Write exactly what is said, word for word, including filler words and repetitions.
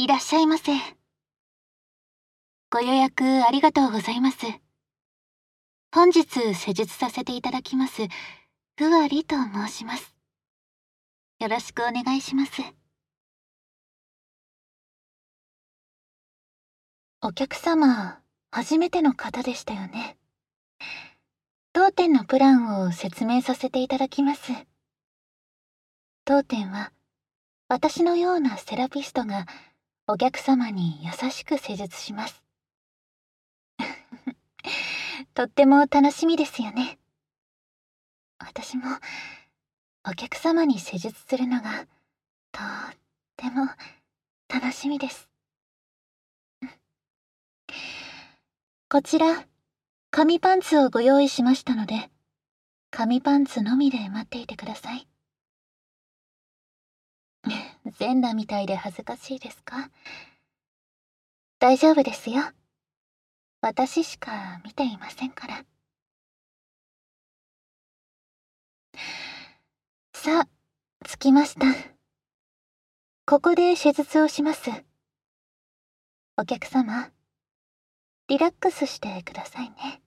いらっしゃいませ。ご予約ありがとうございます。本日施術させていただきます、ふわりと申します。よろしくお願いします。お客様、初めての方でしたよね。当店のプランを説明させていただきます。当店は、私のようなセラピストがお客様に優しく施術します。とっても楽しみですよね。私もお客様に施術するのがとっても楽しみです。こちら、紙パンツをご用意しましたので、紙パンツのみで待っていてください。全裸みたいで恥ずかしいですか？大丈夫ですよ。私しか見ていませんから。さあ、着きました。ここで施術をします。お客様、リラックスしてくださいね。